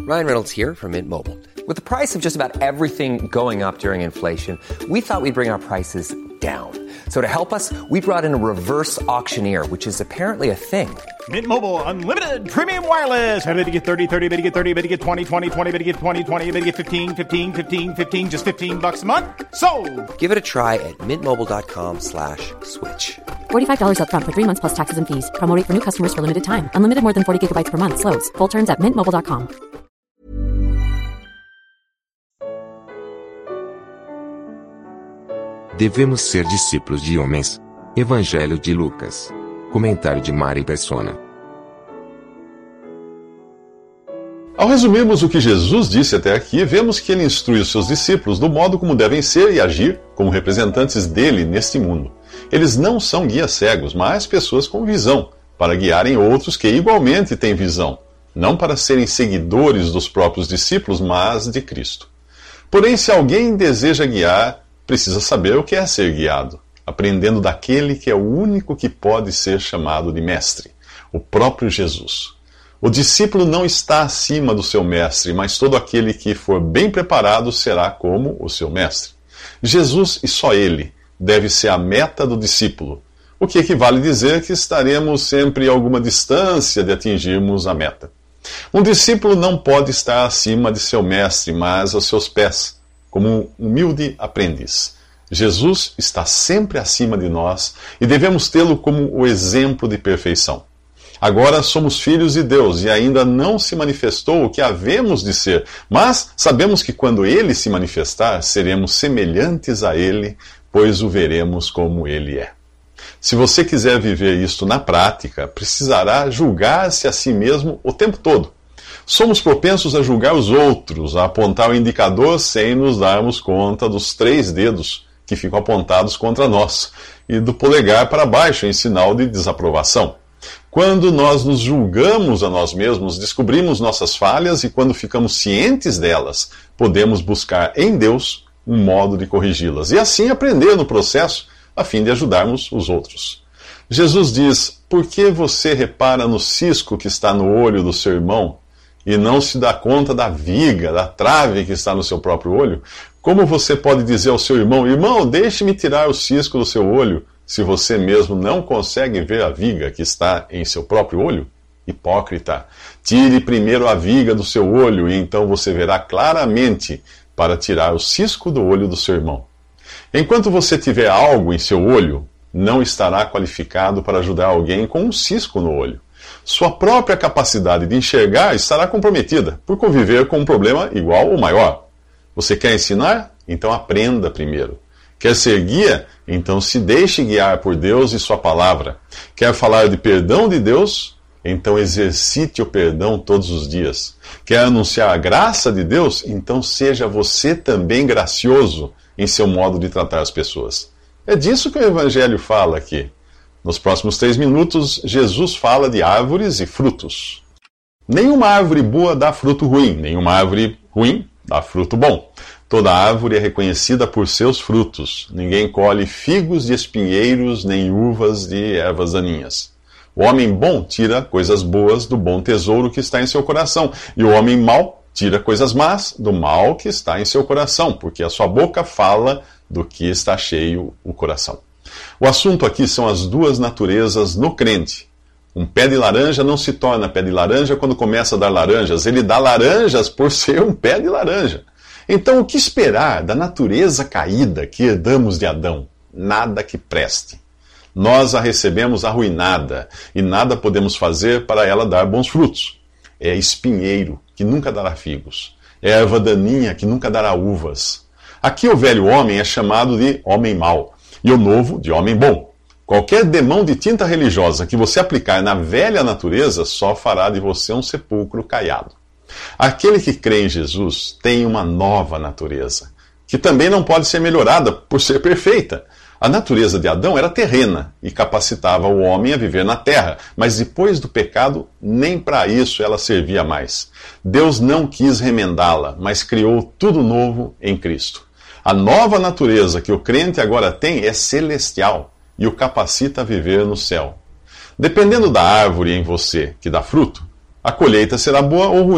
Ryan Reynolds here from Mint Mobile. With the price of just about everything going up during inflation, we thought we'd bring our prices down. So to help us, we brought in a reverse auctioneer, which is apparently a thing. Mint Mobile Unlimited Premium Wireless. How to get 30, 30, how to get 30, how to get 20, 20, 20, how to get 20, 20, how to get 15, 15, 15, 15, just $15 a month? Sold! Give it a try at mintmobile.com/switch. $45 up front for 3 months plus taxes and fees. Promo rate for new customers for limited time. Unlimited more than 40 gigabytes per month. Slows full terms at mintmobile.com. Devemos ser discípulos de homens. Evangelho de Lucas. Comentário de Mari Persona. Ao resumirmos o que Jesus disse até aqui, vemos que ele instrui os seus discípulos do modo como devem ser e agir como representantes dele neste mundo. Eles não são guias cegos, mas pessoas com visão, para guiarem outros que igualmente têm visão, não para serem seguidores dos próprios discípulos, mas de Cristo. Porém, se alguém deseja guiar, precisa saber o que é ser guiado, aprendendo daquele que é o único que pode ser chamado de mestre, o próprio Jesus. O discípulo não está acima do seu mestre, mas todo aquele que for bem preparado será como o seu mestre. Jesus e só ele deve ser a meta do discípulo, o que equivale a dizer que estaremos sempre a alguma distância de atingirmos a meta. Um discípulo não pode estar acima de seu mestre, mas aos seus pés, como um humilde aprendiz. Jesus está sempre acima de nós e devemos tê-lo como o exemplo de perfeição. Agora somos filhos de Deus e ainda não se manifestou o que havemos de ser, mas sabemos que quando ele se manifestar, seremos semelhantes a ele, pois o veremos como ele é. Se você quiser viver isto na prática, precisará julgar-se a si mesmo o tempo todo. Somos propensos a julgar os outros, a apontar o indicador sem nos darmos conta dos 3 dedos que ficam apontados contra nós e do polegar para baixo em sinal de desaprovação. Quando nós nos julgamos a nós mesmos, descobrimos nossas falhas e quando ficamos cientes delas, podemos buscar em Deus um modo de corrigi-las e assim aprender no processo a fim de ajudarmos os outros. Jesus diz: por que você repara no cisco que está no olho do seu irmão e não se dá conta da viga, da trave que está no seu próprio olho? Como você pode dizer ao seu irmão: irmão, deixe-me tirar o cisco do seu olho, se você mesmo não consegue ver a viga que está em seu próprio olho? Hipócrita, tire primeiro a viga do seu olho e então você verá claramente para tirar o cisco do olho do seu irmão. Enquanto você tiver algo em seu olho, não estará qualificado para ajudar alguém com um cisco no olho. Sua própria capacidade de enxergar estará comprometida por conviver com um problema igual ou maior. Você quer ensinar? Então aprenda primeiro. Quer ser guia? Então se deixe guiar por Deus e sua palavra. Quer falar de perdão de Deus? Então exercite o perdão todos os dias. Quer anunciar a graça de Deus? Então seja você também gracioso em seu modo de tratar as pessoas. É disso que o Evangelho fala aqui. Nos próximos 3 minutos, Jesus fala de árvores e frutos. Nenhuma árvore boa dá fruto ruim, nenhuma árvore ruim dá fruto bom. Toda árvore é reconhecida por seus frutos. Ninguém colhe figos de espinheiros, nem uvas de ervas daninhas. O homem bom tira coisas boas do bom tesouro que está em seu coração, e o homem mau tira coisas más do mal que está em seu coração, porque a sua boca fala do que está cheio o coração. O assunto aqui são as 2 naturezas no crente. Um pé de laranja não se torna pé de laranja quando começa a dar laranjas. Ele dá laranjas por ser um pé de laranja. Então, o que esperar da natureza caída que herdamos de Adão? Nada que preste. Nós a recebemos arruinada e nada podemos fazer para ela dar bons frutos. É espinheiro, que nunca dará figos. É erva daninha, que nunca dará uvas. Aqui o velho homem é chamado de homem mau e o novo de homem bom. Qualquer demão de tinta religiosa que você aplicar na velha natureza só fará de você um sepulcro caiado. Aquele que crê em Jesus tem uma nova natureza, que também não pode ser melhorada por ser perfeita. A natureza de Adão era terrena e capacitava o homem a viver na terra, mas depois do pecado, nem para isso ela servia mais. Deus não quis remendá-la, mas criou tudo novo em Cristo. A nova natureza que o crente agora tem é celestial e o capacita a viver no céu. Dependendo da árvore em você que dá fruto, a colheita será boa ou ruim.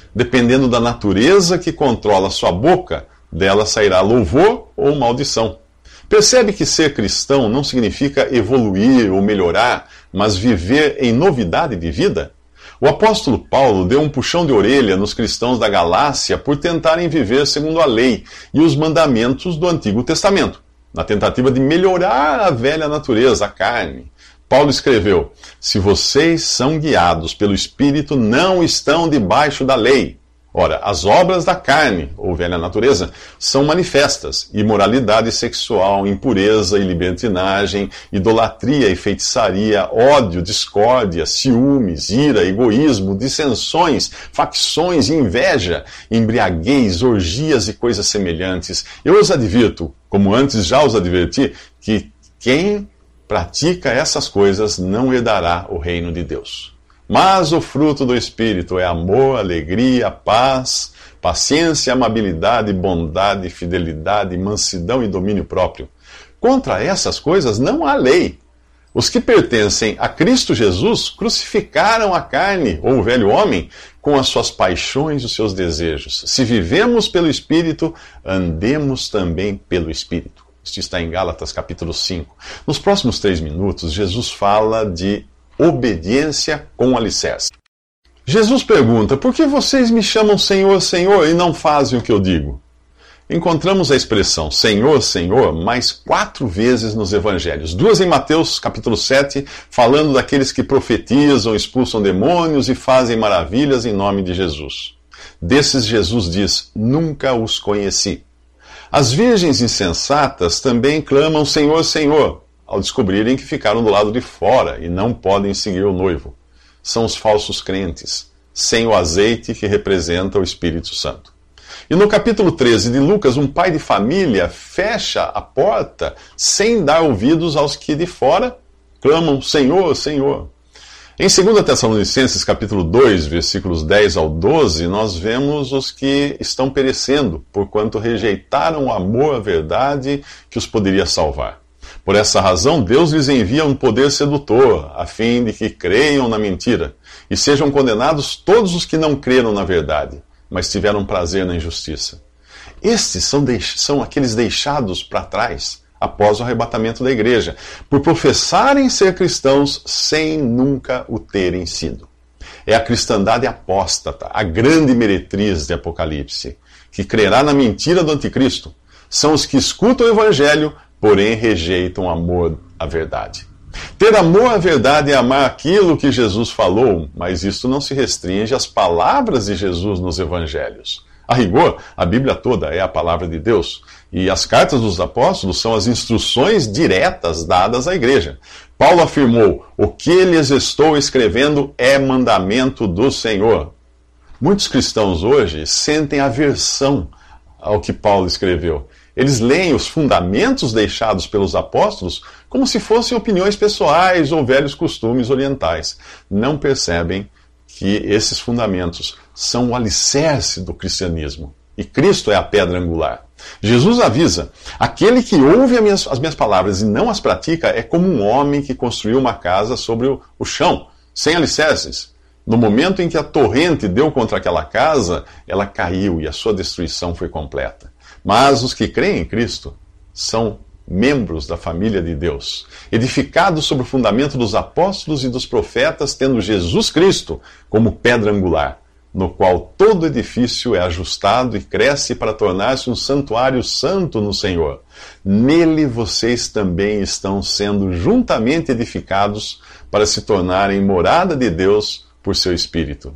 Dependendo da natureza que controla sua boca, dela sairá louvor ou maldição. Percebe que ser cristão não significa evoluir ou melhorar, mas viver em novidade de vida? O apóstolo Paulo deu um puxão de orelha nos cristãos da Galácia por tentarem viver segundo a lei e os mandamentos do Antigo Testamento, na tentativa de melhorar a velha natureza, a carne. Paulo escreveu: se vocês são guiados pelo Espírito, não estão debaixo da lei. Ora, as obras da carne, ou velha natureza, são manifestas: imoralidade sexual, impureza e libertinagem, idolatria e feitiçaria, ódio, discórdia, ciúmes, ira, egoísmo, dissensões, facções, inveja, embriaguez, orgias e coisas semelhantes. Eu os advirto, como antes já os adverti, que quem pratica essas coisas não herdará o reino de Deus. Mas o fruto do Espírito é amor, alegria, paz, paciência, amabilidade, bondade, fidelidade, mansidão e domínio próprio. Contra essas coisas não há lei. Os que pertencem a Cristo Jesus crucificaram a carne, ou o velho homem, com as suas paixões e os seus desejos. Se vivemos pelo Espírito, andemos também pelo Espírito. Isto está em Gálatas capítulo 5. Nos próximos 3 minutos, Jesus fala de obediência com alicerce. Jesus pergunta: por que vocês me chamam Senhor, Senhor e não fazem o que eu digo? Encontramos a expressão Senhor, Senhor mais 4 vezes nos evangelhos. 2 em Mateus capítulo 7, falando daqueles que profetizam, expulsam demônios e fazem maravilhas em nome de Jesus. Desses Jesus diz: nunca os conheci. As virgens insensatas também clamam Senhor, Senhor, ao descobrirem que ficaram do lado de fora e não podem seguir o noivo. São os falsos crentes, sem o azeite que representa o Espírito Santo. E no capítulo 13 de Lucas, um pai de família fecha a porta sem dar ouvidos aos que de fora clamam Senhor, Senhor. Em 2 Tessalonicenses capítulo 2, versículos 10 ao 12, nós vemos os que estão perecendo, porquanto rejeitaram o amor à verdade que os poderia salvar. Por essa razão, Deus lhes envia um poder sedutor, a fim de que creiam na mentira, e sejam condenados todos os que não creram na verdade, mas tiveram prazer na injustiça. Estes são aqueles deixados para trás após o arrebatamento da igreja, por professarem ser cristãos sem nunca o terem sido. É a cristandade apóstata, a grande meretriz de Apocalipse, que crerá na mentira do anticristo. São os que escutam o evangelho, porém rejeitam o amor à verdade. Ter amor à verdade é amar aquilo que Jesus falou, mas isto não se restringe às palavras de Jesus nos evangelhos. A rigor, a Bíblia toda é a palavra de Deus, e as cartas dos apóstolos são as instruções diretas dadas à igreja. Paulo afirmou: o que lhes estou escrevendo é mandamento do Senhor. Muitos cristãos hoje sentem aversão ao que Paulo escreveu. Eles leem os fundamentos deixados pelos apóstolos como se fossem opiniões pessoais ou velhos costumes orientais. Não percebem que esses fundamentos são o alicerce do cristianismo. E Cristo é a pedra angular. Jesus avisa: aquele que ouve as minhas palavras e não as pratica é como um homem que construiu uma casa sobre o chão, sem alicerces. No momento em que a torrente deu contra aquela casa, ela caiu e a sua destruição foi completa. Mas os que creem em Cristo são membros da família de Deus, edificados sobre o fundamento dos apóstolos e dos profetas, tendo Jesus Cristo como pedra angular, no qual todo edifício é ajustado e cresce para tornar-se um santuário santo no Senhor. Nele vocês também estão sendo juntamente edificados para se tornarem morada de Deus por seu Espírito.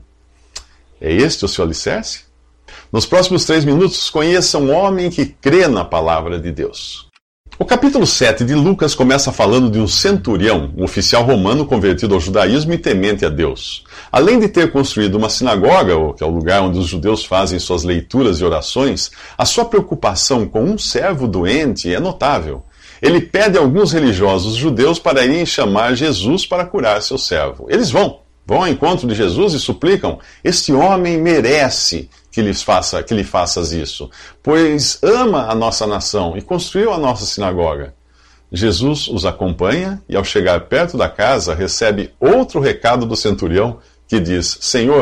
É este o seu alicerce? Nos próximos 3 minutos, conheça um homem que crê na palavra de Deus. O capítulo 7 de Lucas começa falando de um centurião, um oficial romano convertido ao judaísmo e temente a Deus. Além de ter construído uma sinagoga, que é o lugar onde os judeus fazem suas leituras e orações, a sua preocupação com um servo doente é notável. Ele pede a alguns religiosos judeus para irem chamar Jesus para curar seu servo. Eles vão ao encontro de Jesus e suplicam: este homem merece que lhe faças isso, pois ama a nossa nação e construiu a nossa sinagoga. Jesus os acompanha e, ao chegar perto da casa, recebe outro recado do centurião que diz: Senhor,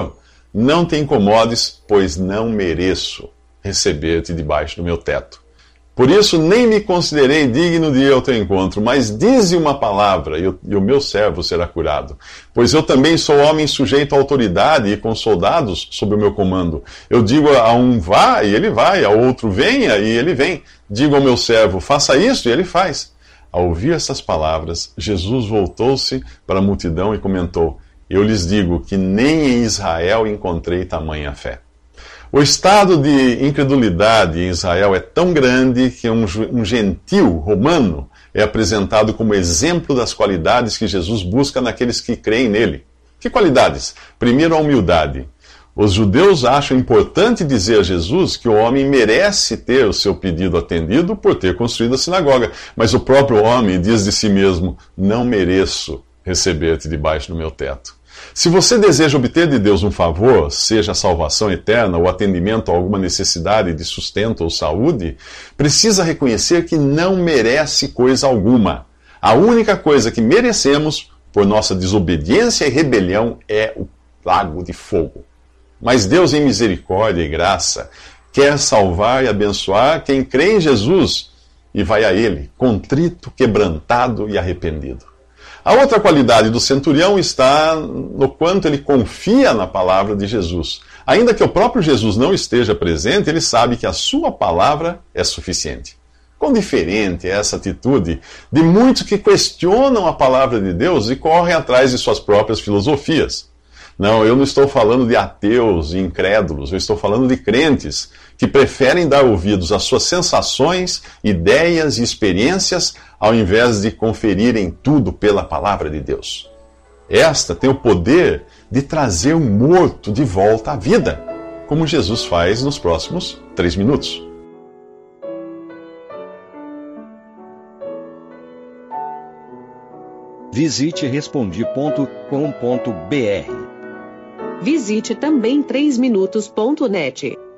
não te incomodes, pois não mereço receber-te debaixo do meu teto. Por isso nem me considerei digno de ir ao teu encontro, mas dize uma palavra e o meu servo será curado. Pois eu também sou homem sujeito à autoridade e com soldados sob o meu comando. Eu digo a um vá e ele vai, ao outro venha e ele vem. Digo ao meu servo faça isso e ele faz. Ao ouvir essas palavras, Jesus voltou-se para a multidão e comentou: eu lhes digo que nem em Israel encontrei tamanha fé. O estado de incredulidade em Israel é tão grande que um gentil romano é apresentado como exemplo das qualidades que Jesus busca naqueles que creem nele. Que qualidades? Primeiro, a humildade. Os judeus acham importante dizer a Jesus que o homem merece ter o seu pedido atendido por ter construído a sinagoga, mas o próprio homem diz de si mesmo: não mereço receber-te debaixo do meu teto. Se você deseja obter de Deus um favor, seja a salvação eterna ou atendimento a alguma necessidade de sustento ou saúde, precisa reconhecer que não merece coisa alguma. A única coisa que merecemos, por nossa desobediência e rebelião, é o lago de fogo. Mas Deus, em misericórdia e graça, quer salvar e abençoar quem crê em Jesus e vai a Ele, contrito, quebrantado e arrependido. A outra qualidade do centurião está no quanto ele confia na palavra de Jesus. Ainda que o próprio Jesus não esteja presente, ele sabe que a sua palavra é suficiente. Quão diferente é essa atitude de muitos que questionam a palavra de Deus e correm atrás de suas próprias filosofias. Não, eu não estou falando de ateus e incrédulos, eu estou falando de crentes que preferem dar ouvidos às suas sensações, ideias e experiências ao invés de conferirem tudo pela palavra de Deus. Esta tem o poder de trazer o morto de volta à vida, como Jesus faz nos próximos 3 minutos. Visite Respondi.com.br. Visite também 3minutos.net.